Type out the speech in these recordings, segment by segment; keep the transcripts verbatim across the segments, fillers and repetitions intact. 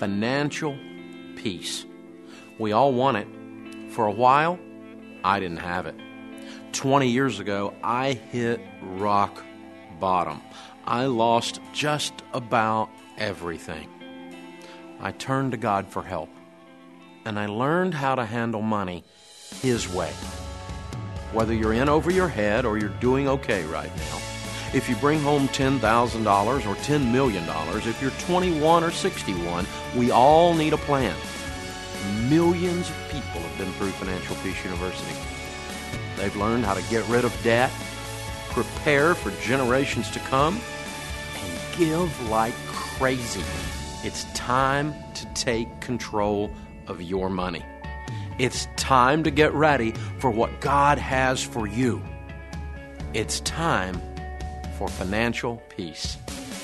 financial peace. We all want it. For a while, I didn't have it. twenty years ago, I hit rock bottom. I lost just about everything. I turned to God for help, and I learned how to handle money His way. Whether you're in over your head or you're doing okay right now, if you bring home ten thousand dollars or ten million dollars, if you're twenty-one or sixty-one, we all need a plan. Millions of people have been through Financial Peace University. They've learned how to get rid of debt, prepare for generations to come, and give like crazy. It's time to take control of your money. It's time to get ready for what God has for you. It's time for financial peace.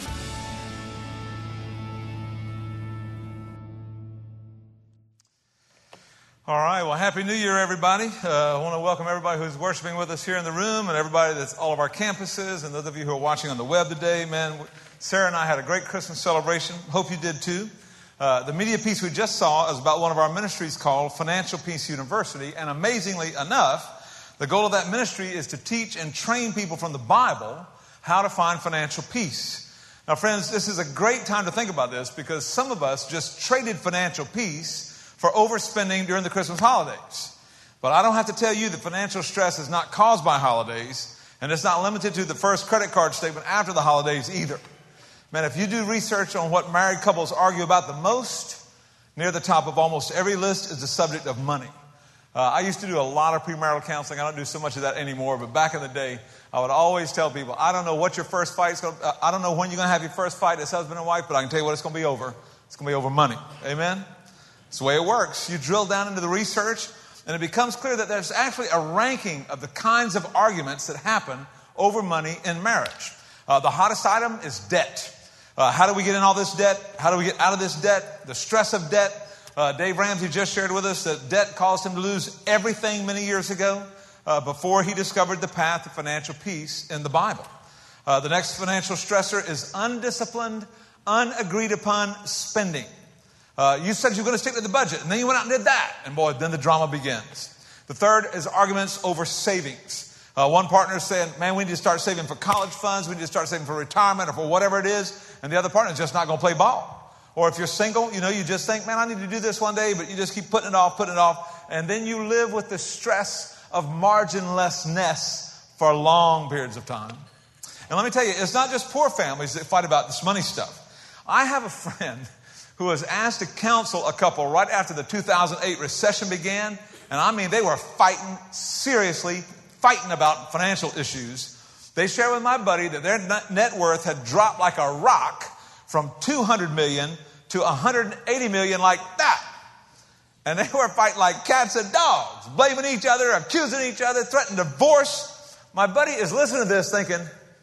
All right. Well, Happy New Year, everybody. Uh, I want to welcome everybody who's worshiping with us here in the room and everybody that's all of our campuses and those of you who are watching on the web today. Man, Sarah and I had a great Christmas celebration. Hope you did too. Uh, the media piece we just saw is about one of our ministries called Financial Peace University. And amazingly enough, the goal of that ministry is to teach and train people from the Bible how to find financial peace. Now, friends, this is a great time to think about this because some of us just traded financial peace for overspending during the Christmas holidays. But I don't have to tell you that financial stress is not caused by holidays, and it's not limited to the first credit card statement after the holidays either. Man, if you do research on what married couples argue about the most, near the top of almost every list is the subject of money. Uh, I used to do a lot of premarital counseling. I don't do so much of that anymore, but back in the day, I would always tell people, I don't know what your first fight is going to, I don't know when you're going to have your first fight as husband and wife, but I can tell you what it's going to be over. It's going to be over money. Amen? It's the way it works. You drill down into the research, and it becomes clear that there's actually a ranking of the kinds of arguments that happen over money in marriage. Uh, the hottest item is debt. Uh, how do we get in all this debt? How do we get out of this debt? The stress of debt. Uh, Dave Ramsey just shared with us that debt caused him to lose everything many years ago uh, before he discovered the path to financial peace in the Bible. Uh, the next financial stressor is undisciplined, unagreed upon spending. Uh, you said you were going to stick to the budget, and then you went out and did that. And boy, then the drama begins. The third is arguments over savings. Uh, one partner is saying, man, we need to start saving for college funds. We need to start saving for retirement or for whatever it is. And the other partner is just not going to play ball. Or if you're single, you know, you just think, man, I need to do this one day, but you just keep putting it off, putting it off. And then you live with the stress of marginlessness for long periods of time. And let me tell you, it's not just poor families that fight about this money stuff. I have a friend who was asked to counsel a couple right after the two thousand eight recession began. And I mean, they were fighting, seriously fighting about financial issues. They shared with my buddy that their net worth had dropped like a rock from two hundred million to one hundred eighty million like that. And they were fighting like cats and dogs, blaming each other, accusing each other, threatening divorce. My buddy is listening to this thinking,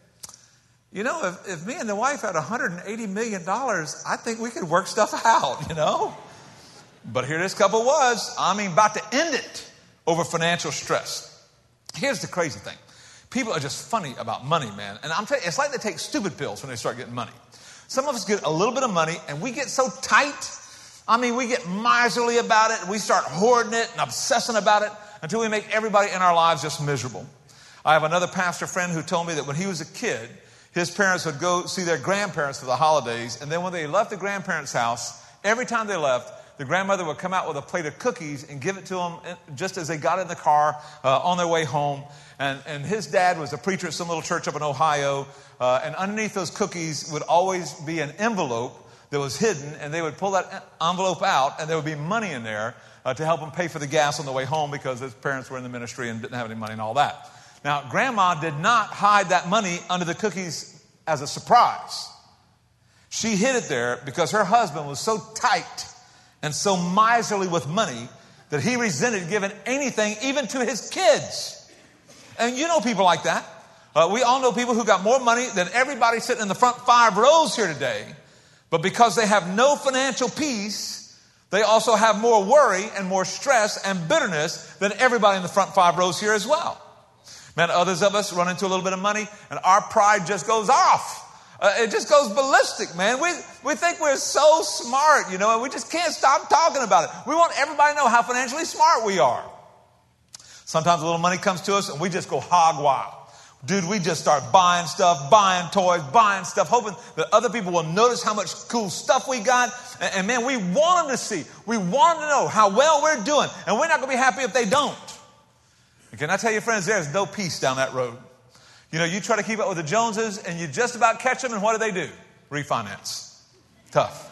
you know, if, if me and the wife had one hundred eighty million dollars, I think we could work stuff out, you know. But here this couple was, I mean, about to end it over financial stress. Here's the crazy thing. People are just funny about money, man. And I'm telling you, it's like they take stupid pills when they start getting money. Some of us get a little bit of money, and we get so tight. I mean, we get miserly about it, and we start hoarding it and obsessing about it until we make everybody in our lives just miserable. I have another pastor friend who told me that when he was a kid, his parents would go see their grandparents for the holidays. And then when they left the grandparents' house, every time they left, the grandmother would come out with a plate of cookies and give it to them just as they got in the car uh, on their way home. And, and his dad was a preacher at some little church up in Ohio. Uh, and underneath those cookies would always be an envelope that was hidden. And they would pull that envelope out, and there would be money in there uh, to help them pay for the gas on the way home because his parents were in the ministry and didn't have any money and all that. Now, Grandma did not hide that money under the cookies as a surprise. She hid it there because her husband was so tight and so miserly with money that he resented giving anything, even to his kids. And you know people like that. Uh, we all know people who got more money than everybody sitting in the front five rows here today. But because they have no financial peace, they also have more worry and more stress and bitterness than everybody in the front five rows here as well. Man, others of us run into a little bit of money and our pride just goes off. Uh, it just goes ballistic, man. We, we think we're so smart, you know, and we just can't stop talking about it. We want everybody to know how financially smart we are. Sometimes a little money comes to us and we just go hog wild. Dude, we just start buying stuff, buying toys, buying stuff, hoping that other people will notice how much cool stuff we got. And, and man, we want them to see. We want them to know how well we're doing. And we're not going to be happy if they don't. And can I tell you, friends, there's no peace down that road. You know, you try to keep up with the Joneses and you just about catch them. And what do they do? Refinance. Tough.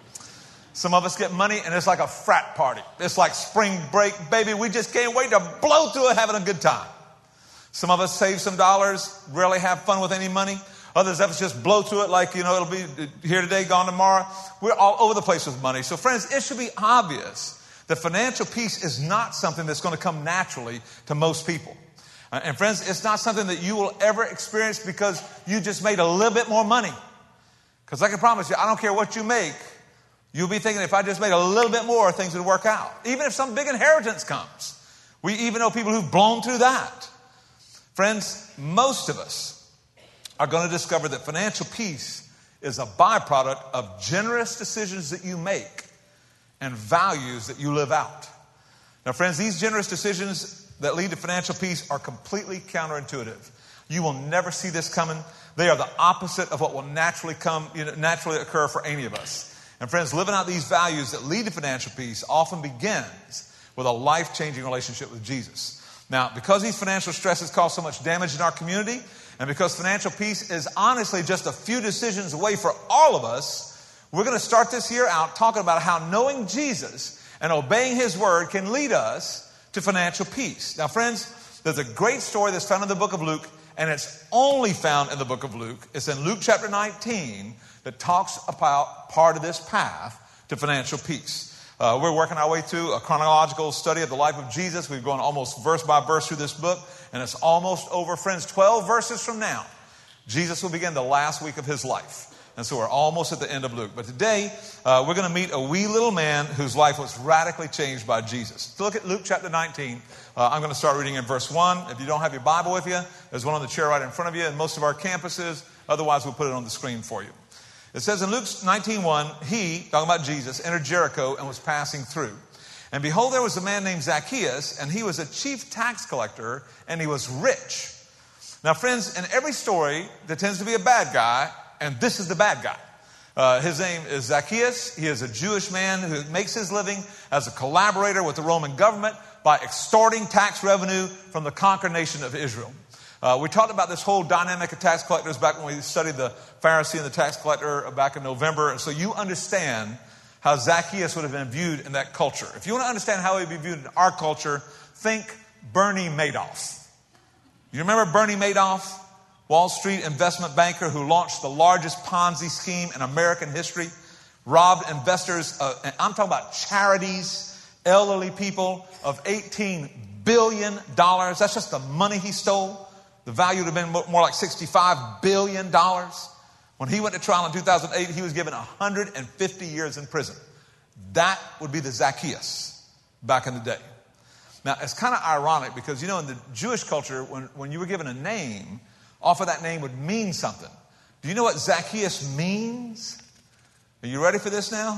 Some of us get money and it's like a frat party. It's like spring break, baby. We just can't wait to blow through it having a good time. Some of us save some dollars, rarely have fun with any money. Others of us just blow through it like, you know, it'll be here today, gone tomorrow. We're all over the place with money. So friends, it should be obvious that financial peace is not something that's going to come naturally to most people. Uh, and friends, it's not something that you will ever experience because you just made a little bit more money. Because I can promise you, I don't care what you make, you'll be thinking if I just made a little bit more, things would work out. Even if some big inheritance comes. We even know people who've blown through that. Friends, most of us are going to discover that financial peace is a byproduct of generous decisions that you make and values that you live out. Now, friends, these generous decisions that lead to financial peace are completely counterintuitive. You will never see this coming. They are the opposite of what will naturally come, you know, naturally occur for any of us. And friends, living out these values that lead to financial peace often begins with a life-changing relationship with Jesus. Now, because these financial stresses cause so much damage in our community, and because financial peace is honestly just a few decisions away for all of us, we're going to start this year out talking about how knowing Jesus and obeying His word can lead us to financial peace. Now, friends, there's a great story that's found in the book of Luke, and it's only found in the book of Luke. It's in Luke chapter nineteen that talks about part of this path to financial peace. Uh, we're working our way through a chronological study of the life of Jesus. We've gone almost verse by verse through this book, and it's almost over. Friends, twelve verses from now, Jesus will begin the last week of His life. And so we're almost at the end of Luke. But today, uh, we're going to meet a wee little man whose life was radically changed by Jesus. So look at Luke chapter nineteen. Uh, I'm going to start reading in verse one. If you don't have your Bible with you, there's one on the chair right in front of you in most of our campuses. Otherwise, we'll put it on the screen for you. It says in Luke nineteen one, he, talking about Jesus, entered Jericho and was passing through. And behold, there was a man named Zacchaeus, and he was a chief tax collector, and he was rich. Now, friends, in every story, there tends to be a bad guy, and this is the bad guy. Uh, his name is Zacchaeus. He is a Jewish man who makes his living as a collaborator with the Roman government by extorting tax revenue from the conquered nation of Israel. Uh, we talked about this whole dynamic of tax collectors back when we studied the Pharisee and the tax collector back in November. And so you understand how Zacchaeus would have been viewed in that culture. If you want to understand how he would be viewed in our culture, think Bernie Madoff. You remember Bernie Madoff, Wall Street investment banker who launched the largest Ponzi scheme in American history, robbed investors, uh, and I'm talking about charities, elderly people, of eighteen billion dollars. That's just the money he stole. The value would have been more like sixty-five billion dollars. When he went to trial in two thousand eight, he was given one hundred fifty years in prison. That would be the Zacchaeus back in the day. Now, it's kind of ironic because, you know, in the Jewish culture, when, when you were given a name, off of that name would mean something. Do you know what Zacchaeus means? Are you ready for this now?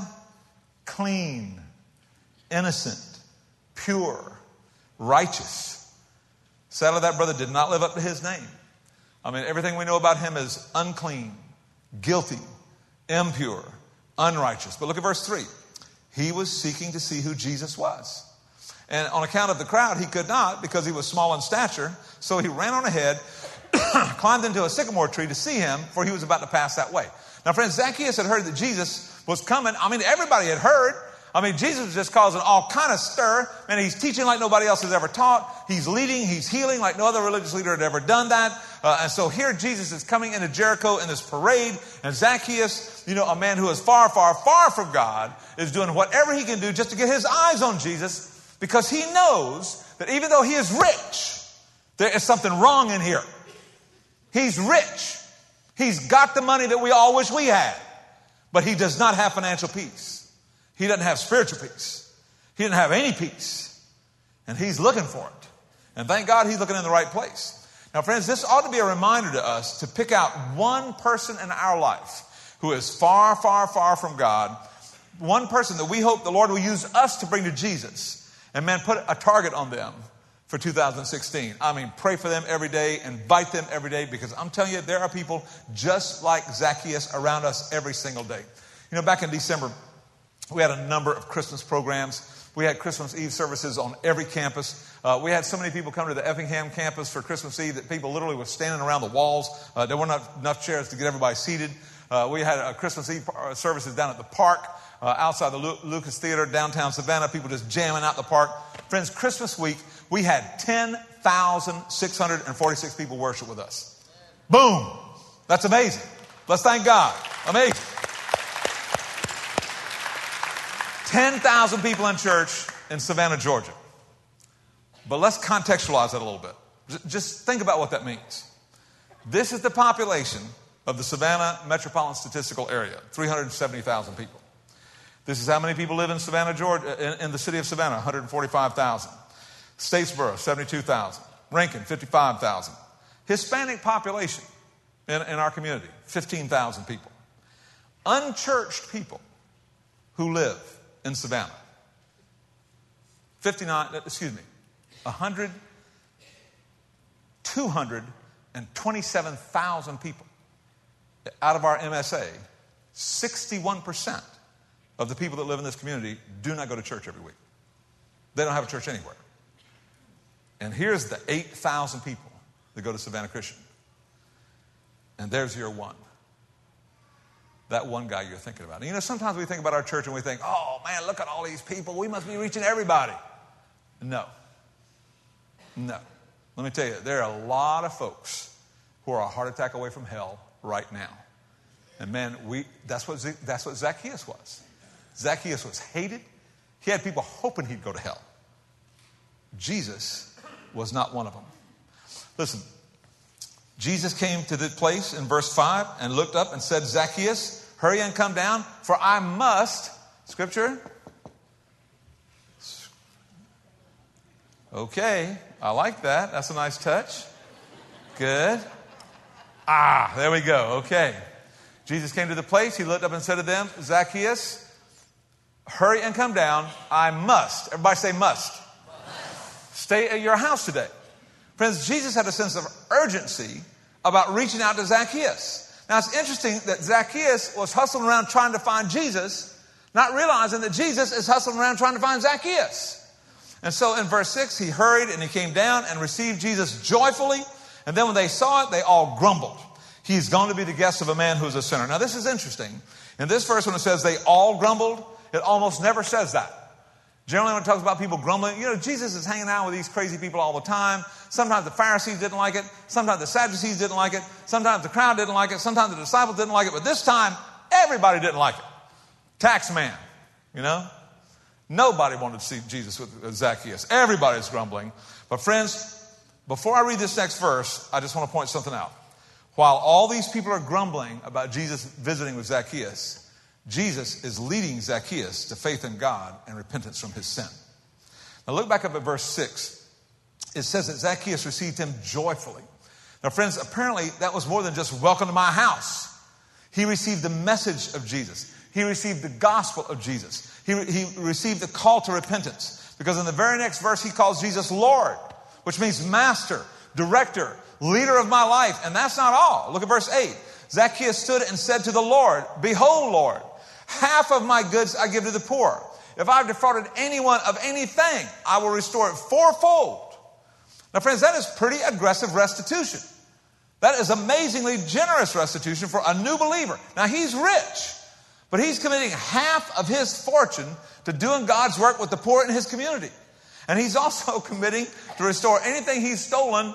Clean, innocent, pure, righteous. Sadly, that brother did not live up to his name. I mean, everything we know about him is unclean, guilty, impure, unrighteous. But look at verse three. He was seeking to see who Jesus was. And on account of the crowd, he could not because he was small in stature. So he ran on ahead, climbed into a sycamore tree to see him, for he was about to pass that way. Now, friends, Zacchaeus had heard that Jesus was coming. I mean, everybody had heard. I mean, Jesus was just causing all kind of stir, and he's teaching like nobody else has ever taught. He's leading, he's healing like no other religious leader had ever done that. Uh, and so here Jesus is coming into Jericho in this parade, and Zacchaeus, you know, a man who is far, far, far from God, is doing whatever he can do just to get his eyes on Jesus, because he knows that even though he is rich, there is something wrong in here. He's rich. He's got the money that we all wish we had, but he does not have financial peace. He doesn't have spiritual peace. He doesn't have any peace. And he's looking for it. And thank God he's looking in the right place. Now, Now, friends, this ought to be a reminder to us to pick out one person in our life who is far, far, far from God, one person that we hope the Lord will use us to bring to Jesus, and, man, put a target on them for two thousand sixteen. I mean, pray for them every day, invite them every day, because I'm telling you, there are people just like Zacchaeus around us every single day. You know, back in December, we had a number of Christmas programs. We had Christmas Eve services on every campus. Uh, we had so many people come to the Effingham campus for Christmas Eve that people literally were standing around the walls. Uh, there weren't enough, enough chairs to get everybody seated. Uh, we had a Christmas Eve services down at the park, uh, outside the Lu- Lucas Theater, downtown Savannah. People just jamming out the park. Friends, Christmas week, we had ten thousand six hundred forty-six people worship with us. Boom! That's amazing. Let's thank God. Amazing. ten thousand people in church in Savannah, Georgia. But let's contextualize that a little bit. Just think about what that means. This is the population of the Savannah Metropolitan Statistical Area, three hundred seventy thousand people. This is how many people live in Savannah, Georgia, in, in the city of Savannah, one hundred forty-five thousand. Statesboro, seventy-two thousand. Rankin, fifty-five thousand. Hispanic population in, in our community, fifteen thousand people. Unchurched people who live in Savannah, fifty-nine, excuse me, one hundred, two hundred twenty-seven thousand people. Out of our M S A, sixty-one percent of the people that live in this community do not go to church every week. They don't have a church anywhere. And here's the eight thousand people that go to Savannah Christian. And there's your one. That one guy you're thinking about. And you know, sometimes we think about our church and we think, oh, man, look at all these people. We must be reaching everybody. No. No. Let me tell you, there are a lot of folks who are a heart attack away from hell right now. And, man, we that's what, that's what Zacchaeus was. Zacchaeus was hated. He had people hoping he'd go to hell. Jesus was not one of them. Listen, Jesus came to the place in verse five and looked up and said, Zacchaeus, hurry and come down, for I must, Scripture. Okay, I like that. That's a nice touch. Good. Ah, there we go. Okay. Jesus came to the place. He looked up and said to them, Zacchaeus, hurry and come down. I must. Everybody say must. Must. Stay at your house today. Friends, Jesus had a sense of urgency about reaching out to Zacchaeus. Now, it's interesting that Zacchaeus was hustling around trying to find Jesus, not realizing that Jesus is hustling around trying to find Zacchaeus. And so in verse six, he hurried and he came down and received Jesus joyfully. And then when they saw it, they all grumbled. He's going to be the guest of a man who's a sinner. Now, this is interesting. In this verse, when it says they all grumbled, it almost never says that. Generally, when it talks about people grumbling, you know, Jesus is hanging out with these crazy people all the time. Sometimes the Pharisees didn't like it. Sometimes the Sadducees didn't like it. Sometimes the crowd didn't like it. Sometimes the disciples didn't like it. But this time, everybody didn't like it. Tax man, you know. Nobody wanted to see Jesus with Zacchaeus. Everybody's grumbling. But friends, before I read this next verse, I just want to point something out. While all these people are grumbling about Jesus visiting with Zacchaeus, Jesus is leading Zacchaeus to faith in God and repentance from his sin. Now look back up at verse six. It says that Zacchaeus received him joyfully. Now friends, apparently that was more than just welcome to my house. He received the message of Jesus. He received the gospel of Jesus. He, he received the call to repentance. Because in the very next verse, he calls Jesus Lord, which means master, director, leader of my life. And that's not all. Look at verse eight. Zacchaeus stood and said to the Lord, behold, Lord, half of my goods I give to the poor. If I've defrauded anyone of anything, I will restore it fourfold. Now, friends, that is pretty aggressive restitution. That is amazingly generous restitution for a new believer. Now, he's rich, but he's committing half of his fortune to doing God's work with the poor in his community. And he's also committing to restore anything he's stolen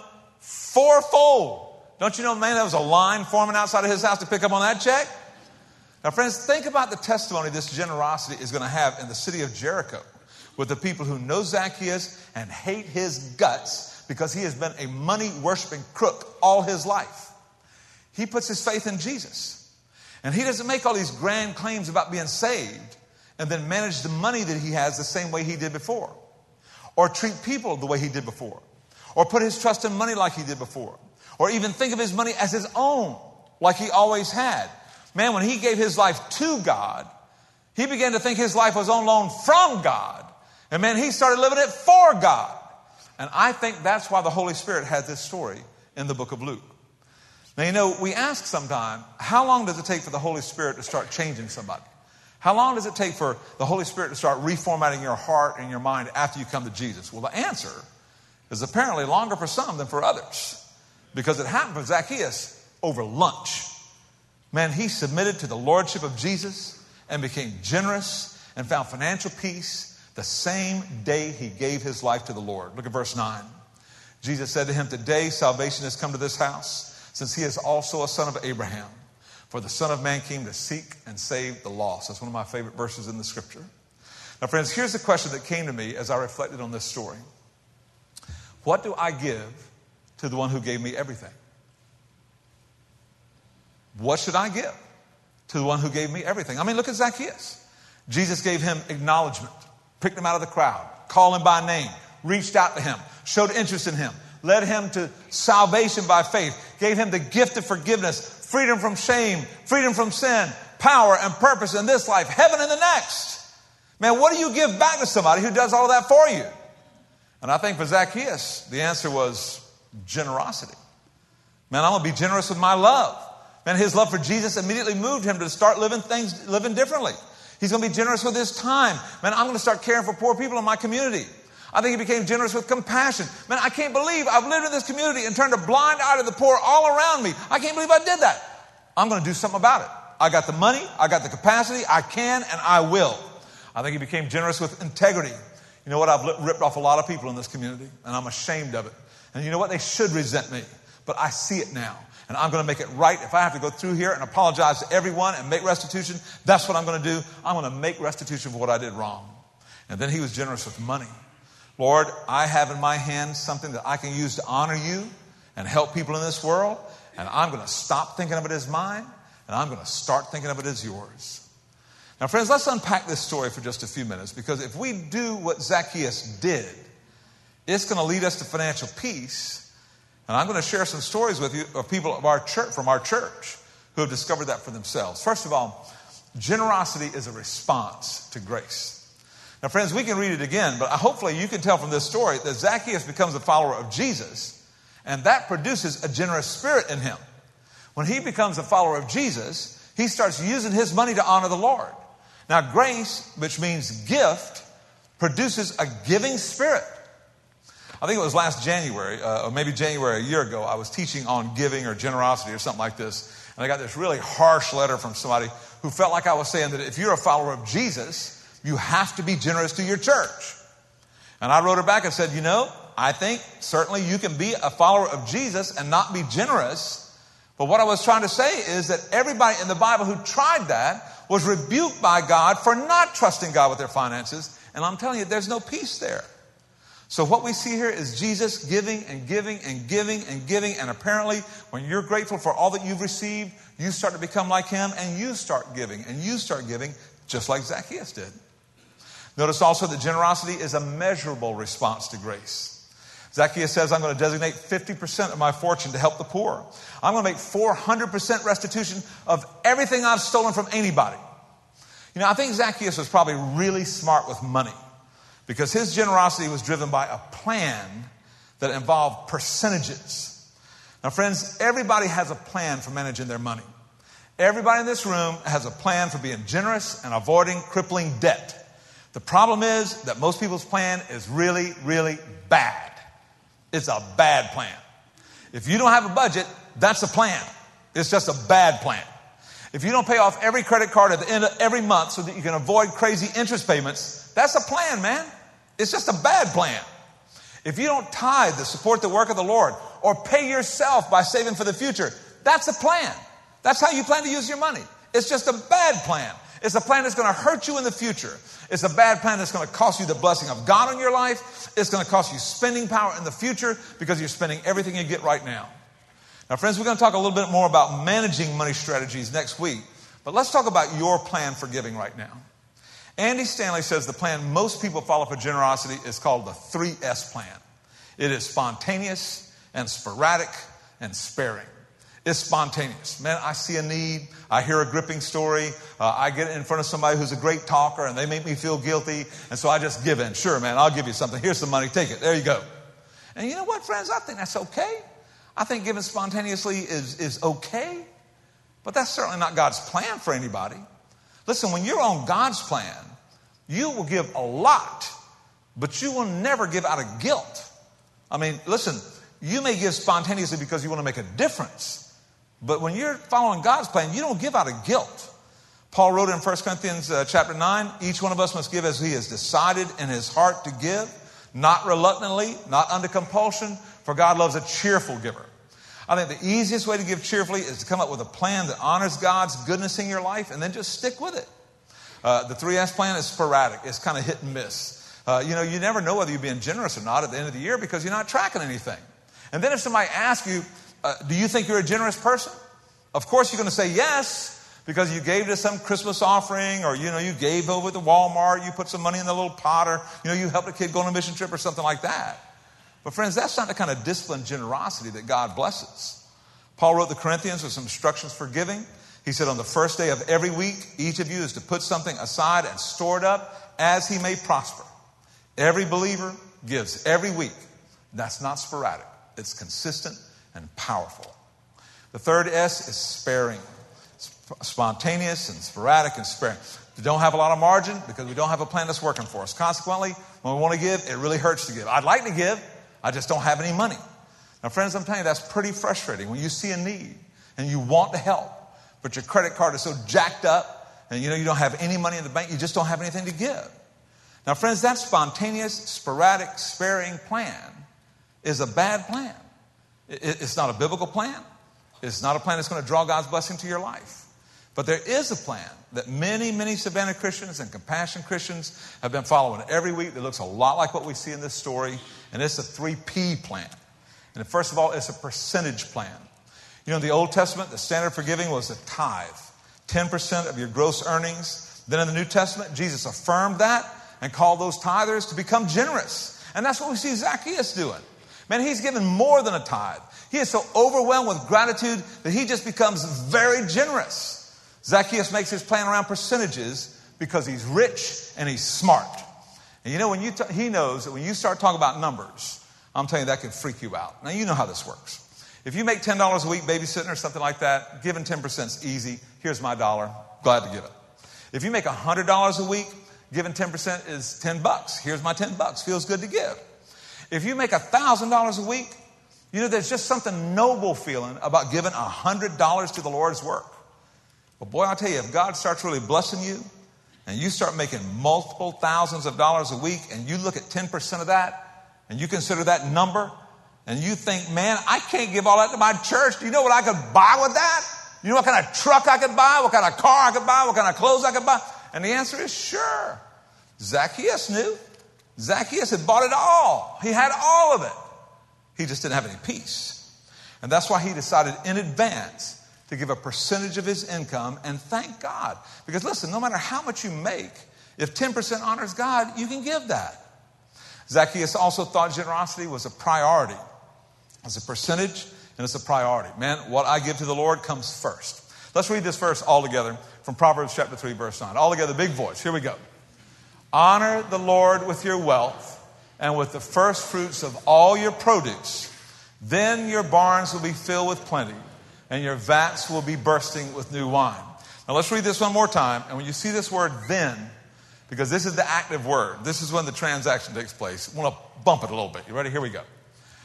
fourfold. Don't you know, man, there was a line forming outside of his house to pick up on that check? Now, friends, think about the testimony this generosity is going to have in the city of Jericho with the people who know Zacchaeus and hate his guts because he has been a money-worshiping crook all his life. He puts his faith in Jesus. And he doesn't make all these grand claims about being saved and then manage the money that he has the same way he did before. Or treat people the way he did before. Or put his trust in money like he did before. or even think of his money as his own, like he always had. Man, when he gave his life to God, he began to think his life was on loan from God. And man, he started living it for God. And I think that's why the Holy Spirit had this story in the book of Luke. Now, you know, we ask sometimes, how long does it take for the Holy Spirit to start changing somebody? How long does it take for the Holy Spirit to start reformatting your heart and your mind after you come to Jesus? Well, the answer is apparently longer for some than for others, because it happened for Zacchaeus over lunch. Man, he submitted to the lordship of Jesus and became generous and found financial peace the same day he gave his life to the Lord. Look at verse nine. Jesus said to him, "Today salvation has come to this house, since he is also a son of Abraham. For the Son of Man came to seek and save the lost." That's one of my favorite verses in the scripture. Now, friends, here's the question that came to me as I reflected on this story. What do I give to the one who gave me everything? What should I give to the one who gave me everything? I mean, look at Zacchaeus. Jesus gave him acknowledgement, picked him out of the crowd, called him by name, reached out to him, showed interest in him, led him to salvation by faith, gave him the gift of forgiveness, freedom from shame, freedom from sin, power and purpose in this life, heaven in the next. Man, what do you give back to somebody who does all of that for you? And I think for Zacchaeus, the answer was generosity. Man, I'm going to be generous with my love. Man, his love for Jesus immediately moved him to start living things, living differently. He's going to be generous with his time. Man, I'm going to start caring for poor people in my community. I think he became generous with compassion. Man, I can't believe I've lived in this community and turned a blind eye to the poor all around me. I can't believe I did that. I'm going to do something about it. I got the money. I got the capacity. I can and I will. I think he became generous with integrity. You know what? I've ripped off a lot of people in this community, and I'm ashamed of it. And you know what? They should resent me, but I see it now. And I'm going to make it right. If I have to go through here and apologize to everyone and make restitution, that's what I'm going to do. I'm going to make restitution for what I did wrong. And then he was generous with money. Lord, I have in my hands something that I can use to honor you and help people in this world. And I'm going to stop thinking of it as mine, and I'm going to start thinking of it as yours. Now, friends, let's unpack this story for just a few minutes, because if we do what Zacchaeus did, it's going to lead us to financial peace. And I'm going to share some stories with you of people of our church, from our church, who have discovered that for themselves. First of all, generosity is a response to grace. Now, friends, we can read it again, but hopefully you can tell from this story that Zacchaeus becomes a follower of Jesus, and that produces a generous spirit in him. When he becomes a follower of Jesus, he starts using his money to honor the Lord. Now, grace, which means gift, produces a giving spirit. I think it was last January, uh, or maybe January a year ago, I was teaching on giving or generosity or something like this. And I got this really harsh letter from somebody who felt like I was saying that if you're a follower of Jesus, you have to be generous to your church. And I wrote her back and said, you know, I think certainly you can be a follower of Jesus and not be generous. But what I was trying to say is that everybody in the Bible who tried that was rebuked by God for not trusting God with their finances. And I'm telling you, there's no peace there. So what we see here is Jesus giving and giving and giving and giving. And apparently, when you're grateful for all that you've received, you start to become like him, and you start giving and you start giving just like Zacchaeus did. Notice also that generosity is a measurable response to grace. Zacchaeus says, I'm going to designate fifty percent of my fortune to help the poor. I'm going to make four hundred percent restitution of everything I've stolen from anybody. You know, I think Zacchaeus was probably really smart with money, because his generosity was driven by a plan that involved percentages. Now, friends, everybody has a plan for managing their money. Everybody in this room has a plan for being generous and avoiding crippling debt. The problem is that most people's plan is really, really bad. It's a bad plan. If you don't have a budget, that's a plan. It's just a bad plan. If you don't pay off every credit card at the end of every month so that you can avoid crazy interest payments, that's a plan, man. It's just a bad plan. If you don't tithe to support the work of the Lord, or pay yourself by saving for the future, that's a plan. That's how you plan to use your money. It's just a bad plan. It's a plan that's going to hurt you in the future. It's a bad plan that's going to cost you the blessing of God in your life. It's going to cost you spending power in the future because you're spending everything you get right now. Now, friends, we're going to talk a little bit more about managing money strategies next week. But let's talk about your plan for giving right now. Andy Stanley says the plan most people follow for generosity is called the three S plan. It is spontaneous and sporadic and sparing. It's spontaneous. Man, I see a need. I hear a gripping story. Uh, I get in front of somebody who's a great talker and they make me feel guilty. And so I just give in. Sure, man, I'll give you something. Here's some money. Take it. There you go. And you know what, friends? I think that's okay. I think giving spontaneously is, is okay. But that's certainly not God's plan for anybody. Listen, when you're on God's plan, you will give a lot, but you will never give out of guilt. I mean, listen, you may give spontaneously because you want to make a difference. But when you're following God's plan, you don't give out of guilt. Paul wrote in First Corinthians uh, chapter nine, each one of us must give as he has decided in his heart to give, not reluctantly, not under compulsion, for God loves a cheerful giver. I think the easiest way to give cheerfully is to come up with a plan that honors God's goodness in your life and then just stick with it. Uh, the three S plan is sporadic. It's kind of hit and miss. Uh, you know, you never know whether you're being generous or not at the end of the year because you're not tracking anything. And then if somebody asks you, Uh, do you think you're a generous person? Of course you're going to say yes, because you gave to some Christmas offering, or, you know, you gave over to Walmart, you put some money in the little pot, or, you know, you helped a kid go on a mission trip or something like that. But friends, that's not the kind of disciplined generosity that God blesses. Paul wrote the Corinthians with some instructions for giving. He said on the first day of every week, each of you is to put something aside and store it up as he may prosper. Every believer gives every week. That's not sporadic. It's consistent and powerful. The third S is sparing. Sp- spontaneous and sporadic and sparing. We don't have a lot of margin because we don't have a plan that's working for us. Consequently, when we want to give, it really hurts to give. I'd like to give, I just don't have any money. Now, friends, I'm telling you, that's pretty frustrating when you see a need and you want to help, but your credit card is so jacked up and you know you don't have any money in the bank, you just don't have anything to give. Now, friends, that spontaneous, sporadic, sparing plan is a bad plan. It's not a biblical plan. It's not a plan that's going to draw God's blessing to your life. But there is a plan that many, many Savannah Christians and Compassion Christians have been following every week that looks a lot like what we see in this story. And it's a three P plan. And first of all, it's a percentage plan. You know, in the Old Testament, the standard for giving was a tithe, ten percent of your gross earnings. Then in the New Testament, Jesus affirmed that and called those tithers to become generous. And that's what we see Zacchaeus doing. Man, he's given more than a tithe. He is so overwhelmed with gratitude that he just becomes very generous. Zacchaeus makes his plan around percentages because he's rich and he's smart. And you know, when you t- he knows that when you start talking about numbers, I'm telling you, that can freak you out. Now, you know how this works. If you make ten dollars a week babysitting or something like that, giving ten percent is easy. Here's my dollar. Glad to give it. If you make one hundred dollars a week, giving ten percent is ten bucks. Here's my ten bucks. Feels good to give. If you make one thousand dollars a week, you know, there's just something noble feeling about giving one hundred dollars to the Lord's work. But boy, I'll tell you, if God starts really blessing you and you start making multiple thousands of dollars a week and you look at ten percent of that and you consider that number and you think, man, I can't give all that to my church. Do you know what I could buy with that? You know what kind of truck I could buy? What kind of car I could buy? What kind of clothes I could buy? And the answer is sure. Zacchaeus knew. Zacchaeus had bought it all. He had all of it. He just didn't have any peace. And that's why he decided in advance to give a percentage of his income and thank God. Because listen, no matter how much you make, if ten percent honors God, you can give that. Zacchaeus also thought generosity was a priority. It's a percentage and it's a priority. Man, what I give to the Lord comes first. Let's read this verse all together from Proverbs chapter three, verse nine. All together, big voice. Here we go. Honor the Lord with your wealth and with the first fruits of all your produce. Then your barns will be filled with plenty and your vats will be bursting with new wine. Now let's read this one more time. And when you see this word then, because this is the active word, this is when the transaction takes place. I want to bump it a little bit. You ready? Here we go.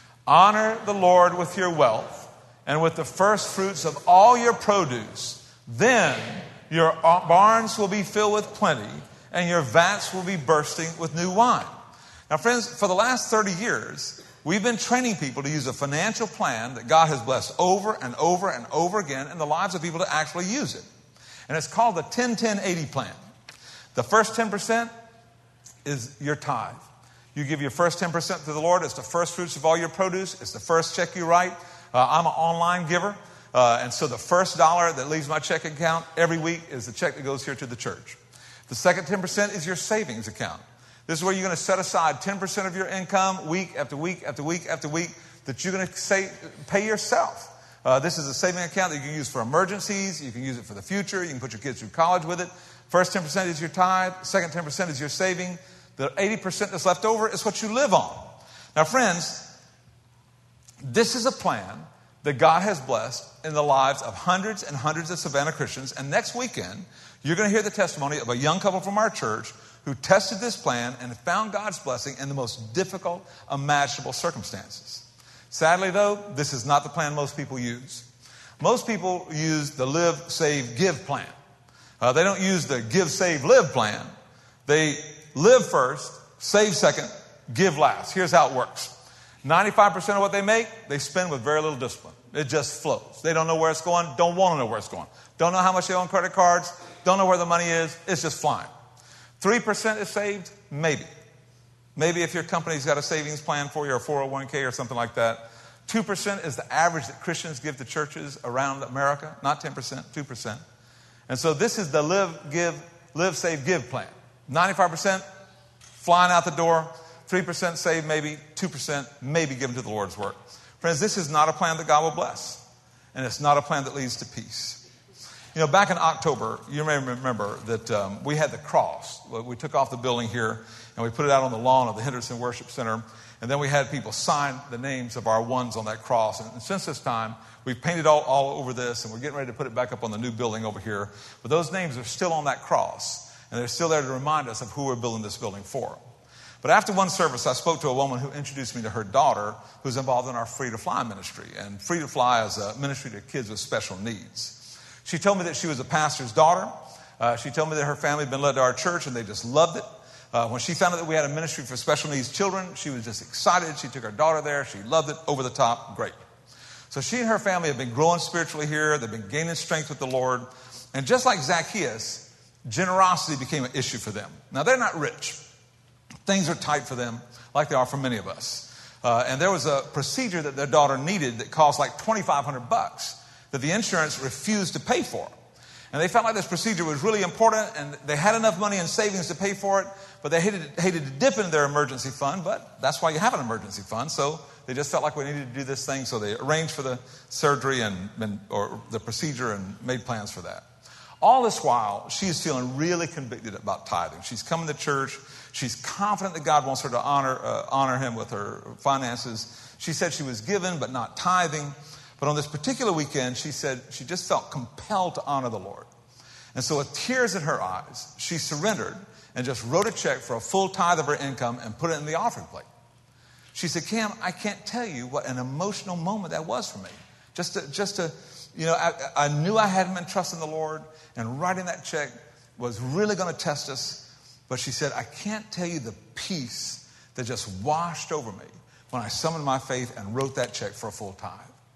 Honor the Lord with your wealth and with the first fruits of all your produce. Then your barns will be filled with plenty and your vats will be bursting with new wine. Now, friends, for the last thirty years, we've been training people to use a financial plan that God has blessed over and over and over again in the lives of people to actually use it. And it's called the ten ten eighty plan. The first ten percent is your tithe. You give your first ten percent to the Lord. It's the first fruits of all your produce. It's the first check you write. Uh, I'm an online giver. Uh, and so the first dollar that leaves my checking account every week is the check that goes here to the church. The second ten percent is your savings account. This is where you're going to set aside ten percent of your income week after week after week after week that you're going to say, pay yourself. Uh, this is a saving account that you can use for emergencies. You can use it for the future. You can put your kids through college with it. First ten percent is your tithe. Second ten percent is your saving. The eighty percent that's left over is what you live on. Now, friends, this is a plan that God has blessed in the lives of hundreds and hundreds of Savannah Christians. And next weekend, you're going to hear the testimony of a young couple from our church who tested this plan and found God's blessing in the most difficult imaginable circumstances. Sadly, though, this is not the plan most people use. Most people use the live, save, give plan. Uh, they don't use the give, save, live plan. They live first, save second, give last. Here's how it works. ninety-five percent of what they make, they spend with very little discipline. It just flows. They don't know where it's going, don't want to know where it's going. Don't know how much they owe on credit cards, don't know where the money is. It's just flying. three percent is saved? Maybe. Maybe if your company's got a savings plan for you or a four oh one k or something like that. two percent is the average that Christians give to churches around America. Not ten percent, two percent. And so this is the live, give, live, save, give plan. ninety-five percent flying out the door. three percent saved maybe. two percent maybe given to the Lord's work. Friends, this is not a plan that God will bless. And it's not a plan that leads to peace. You know, back in October, you may remember that um, we had the cross. We took off the building here and we put it out on the lawn of the Henderson Worship Center. And then we had people sign the names of our ones on that cross. And since this time, we've painted all, all over this and we're getting ready to put it back up on the new building over here. But those names are still on that cross. And they're still there to remind us of who we're building this building for. But after one service, I spoke to a woman who introduced me to her daughter who's involved in our Free to Fly ministry. And Free to Fly is a ministry to kids with special needs. She told me that she was a pastor's daughter. Uh, she told me that her family had been led to our church and they just loved it. Uh, when she found out that we had a ministry for special needs children, she was just excited. She took her daughter there. She loved it. Over the top. Great. So she and her family have been growing spiritually here. They've been gaining strength with the Lord. And just like Zacchaeus, generosity became an issue for them. Now, they're not rich. Things are tight for them, like they are for many of us. Uh, and there was a procedure that their daughter needed that cost like twenty-five hundred bucks that the insurance refused to pay for. And they felt like this procedure was really important, and they had enough money in savings to pay for it, but they hated, hated to dip into their emergency fund, but that's why you have an emergency fund. So they just felt like we needed to do this thing, so they arranged for the surgery and, and or the procedure and made plans for that. All this while, she's feeling really convicted about tithing. She's coming to church. She's confident that God wants her to honor uh, honor him with her finances. She said she was given but not tithing. But on this particular weekend, she said she just felt compelled to honor the Lord. And so with tears in her eyes, she surrendered and just wrote a check for a full tithe of her income and put it in the offering plate. She said, Cam, I can't tell you what an emotional moment that was for me. Just to, just to you know, I, I knew I hadn't been trusting the Lord, and writing that check was really going to test us. But she said, I can't tell you the peace that just washed over me when I summoned my faith and wrote that check for a full tithe.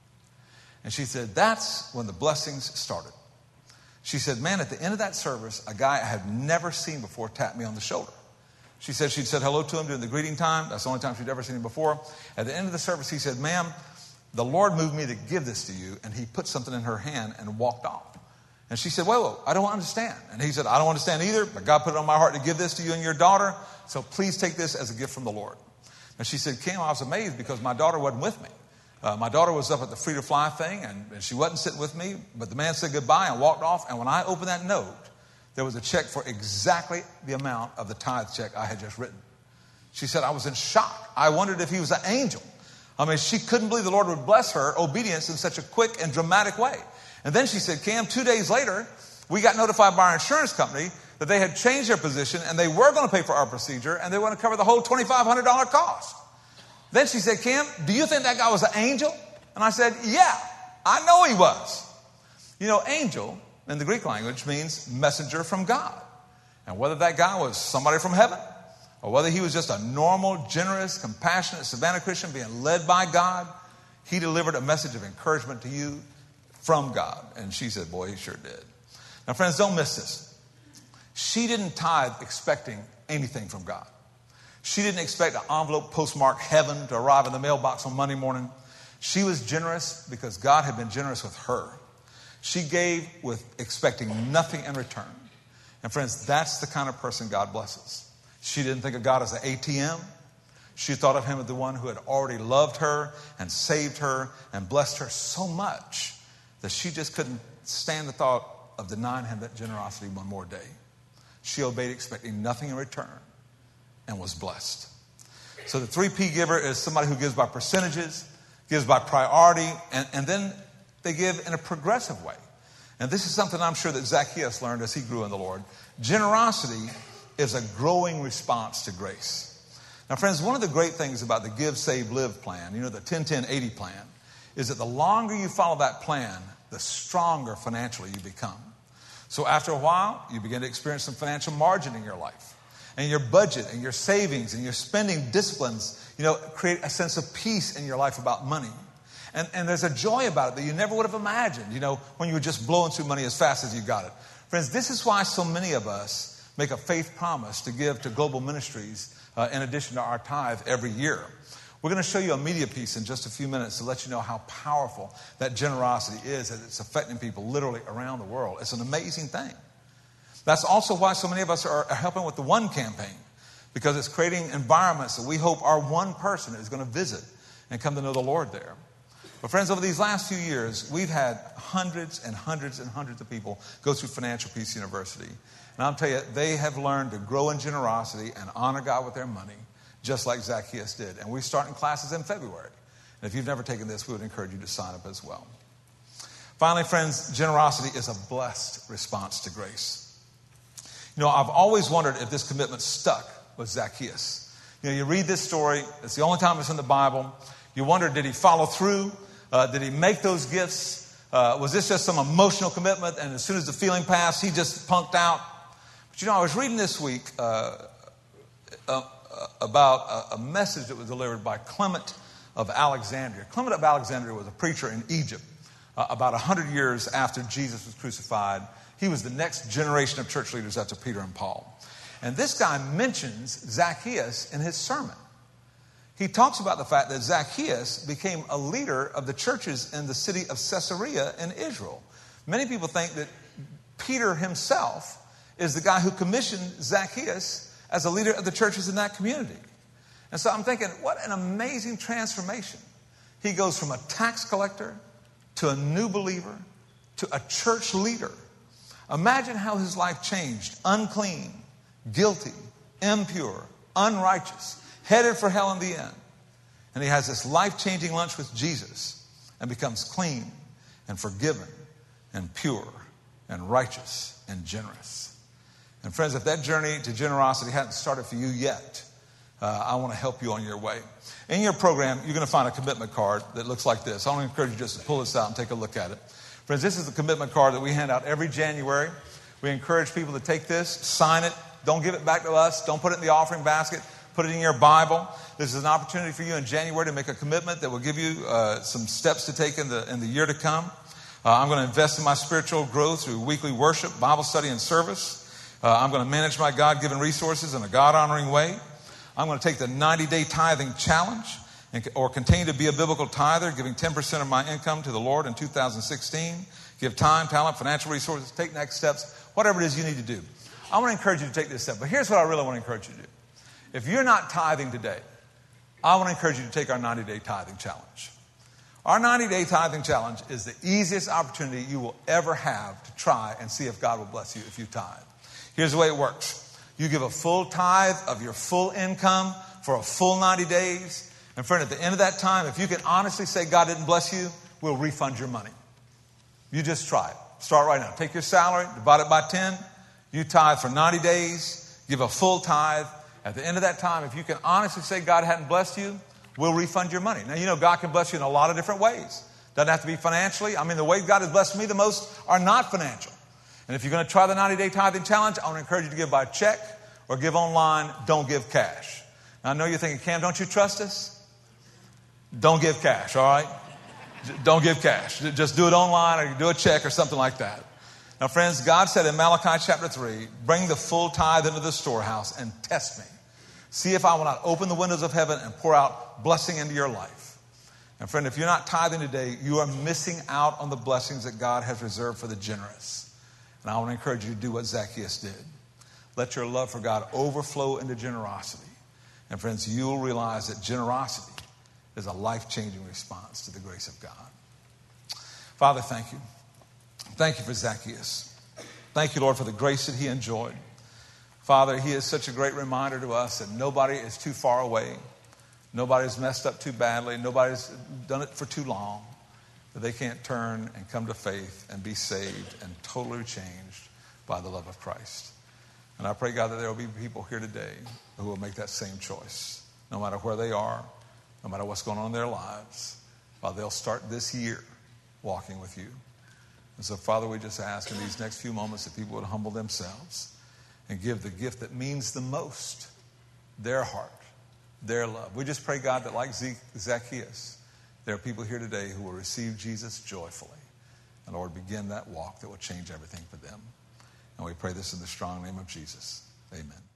And she said, that's when the blessings started. She said, man, at the end of that service, a guy I had never seen before tapped me on the shoulder. She said she'd said hello to him during the greeting time. That's the only time she'd ever seen him before. At the end of the service, he said, ma'am, the Lord moved me to give this to you. And he put something in her hand and walked off. And she said, whoa, whoa, I don't understand. And he said, I don't understand either, but God put it on my heart to give this to you and your daughter. So please take this as a gift from the Lord. And she said, Cam, I was amazed because my daughter wasn't with me. Uh, my daughter was up at the Free to Fly thing, and, and she wasn't sitting with me, but the man said goodbye and walked off. And when I opened that note, there was a check for exactly the amount of the tithe check I had just written. She said, I was in shock. I wondered if he was an angel. I mean, she couldn't believe the Lord would bless her obedience in such a quick and dramatic way. And then she said, Cam, two days later, we got notified by our insurance company that they had changed their position and they were going to pay for our procedure and they were going to cover the whole twenty-five hundred dollars cost. Then she said, Cam, do you think that guy was an angel? And I said, yeah, I know he was. You know, angel in the Greek language means messenger from God. And whether that guy was somebody from heaven or whether he was just a normal, generous, compassionate Savannah Christian being led by God, he delivered a message of encouragement to you from God. And she said, boy, he sure did. Now, friends, don't miss this. She didn't tithe expecting anything from God. She didn't expect an envelope postmarked heaven to arrive in the mailbox on Monday morning. She was generous because God had been generous with her. She gave with expecting nothing in return. And friends, that's the kind of person God blesses. She didn't think of God as an A T M. She thought of him as the one who had already loved her and saved her and blessed her so much that she just couldn't stand the thought of denying him that generosity one more day. She obeyed, expecting nothing in return, and was blessed. So the three P giver is somebody who gives by percentages, gives by priority, and, and then they give in a progressive way. And this is something I'm sure that Zacchaeus learned as he grew in the Lord. Generosity is a growing response to grace. Now, friends, one of the great things about the Give, Save, Live plan, you know, the ten ten eighty plan, is that the longer you follow that plan, the stronger financially you become. So after a while, you begin to experience some financial margin in your life. And your budget and your savings and your spending disciplines, you know, create a sense of peace in your life about money. And, and there's a joy about it that you never would have imagined, you know, when you were just blowing through money as fast as you got it. Friends, this is why so many of us make a faith promise to give to global ministries uh, in addition to our tithe every year. We're going to show you a media piece in just a few minutes to let you know how powerful that generosity is as it's affecting people literally around the world. It's an amazing thing. That's also why so many of us are helping with the One campaign, because it's creating environments that we hope our one person is going to visit and come to know the Lord there. But friends, over these last few years, we've had hundreds and hundreds and hundreds of people go through Financial Peace University. And I'll tell you, they have learned to grow in generosity and honor God with their money, just like Zacchaeus did. And we're starting classes in February. And if you've never taken this, we would encourage you to sign up as well. Finally, friends, generosity is a blessed response to grace. You know, I've always wondered if this commitment stuck with Zacchaeus. You know, you read this story. It's the only time it's in the Bible. You wonder, did he follow through? Uh, did he make those gifts? Uh, was this just some emotional commitment? And as soon as the feeling passed, he just punked out? But you know, I was reading this week uh, uh, about a, a message that was delivered by Clement of Alexandria. Clement of Alexandria was a preacher in Egypt uh, about one hundred years after Jesus was crucified. He was the next generation of church leaders after Peter and Paul. And this guy mentions Zacchaeus in his sermon. He talks about the fact that Zacchaeus became a leader of the churches in the city of Caesarea in Israel. Many people think that Peter himself is the guy who commissioned Zacchaeus as a leader of the churches in that community. And so I'm thinking, what an amazing transformation. He goes from a tax collector to a new believer to a church leader. Imagine how his life changed. Unclean, guilty, impure, unrighteous, headed for hell in the end. And he has this life-changing lunch with Jesus and becomes clean and forgiven and pure and righteous and generous. And friends, if that journey to generosity hasn't started for you yet, uh, I want to help you on your way. In your program, you're going to find a commitment card that looks like this. I want to encourage you just to pull this out and take a look at it. Friends, this is the commitment card that we hand out every January. We encourage people to take this, sign it. Don't give it back to us. Don't put it in the offering basket. Put it in your Bible. This is an opportunity for you in January to make a commitment that will give you uh, some steps to take in the in the year to come. Uh, I'm going to invest in my spiritual growth through weekly worship, Bible study, and service. Uh, I'm going to manage my God-given resources in a God-honoring way. I'm going to take the ninety-day tithing challenge and, or continue to be a biblical tither, giving ten percent of my income to the Lord in two thousand sixteen. Give time, talent, financial resources, take next steps, whatever it is you need to do. I want to encourage you to take this step. But here's what I really want to encourage you to do. If you're not tithing today, I want to encourage you to take our ninety-day tithing challenge. Our ninety-day tithing challenge is the easiest opportunity you will ever have to try and see if God will bless you if you tithe. Here's the way it works. You give a full tithe of your full income for a full ninety days. And friend, at the end of that time, if you can honestly say God didn't bless you, we'll refund your money. You just try it. Start right now. Take your salary, divide it by ten. You tithe for ninety days. Give a full tithe. At the end of that time, if you can honestly say God hadn't blessed you, we'll refund your money. Now, you know, God can bless you in a lot of different ways. Doesn't have to be financially. I mean, the way God has blessed me the most are not financial. And if you're going to try the ninety-day tithing challenge, I want to encourage you to give by check or give online. Don't give cash. Now, I know you're thinking, Cam, don't you trust us? Don't give cash, all right? Don't give cash. Just do it online or do a check or something like that. Now, friends, God said in Malachi chapter three, bring the full tithe into the storehouse and test me. See if I will not open the windows of heaven and pour out blessing into your life. And friend, if you're not tithing today, you are missing out on the blessings that God has reserved for the generous. And I want to encourage you to do what Zacchaeus did. Let your love for God overflow into generosity. And friends, you'll realize that generosity is a life-changing response to the grace of God. Father, thank you. Thank you for Zacchaeus. Thank you, Lord, for the grace that he enjoyed. Father, he is such a great reminder to us that nobody is too far away. Nobody's messed up too badly. Nobody's done it for too long that they can't turn and come to faith and be saved and totally changed by the love of Christ. And I pray, God, that there will be people here today who will make that same choice, no matter where they are, no matter what's going on in their lives, while they'll start this year walking with you. And so, Father, we just ask in these next few moments that people would humble themselves and give the gift that means the most, their heart, their love. We just pray, God, that like Zacchaeus, there are people here today who will receive Jesus joyfully. And Lord, begin that walk that will change everything for them. And we pray this in the strong name of Jesus. Amen.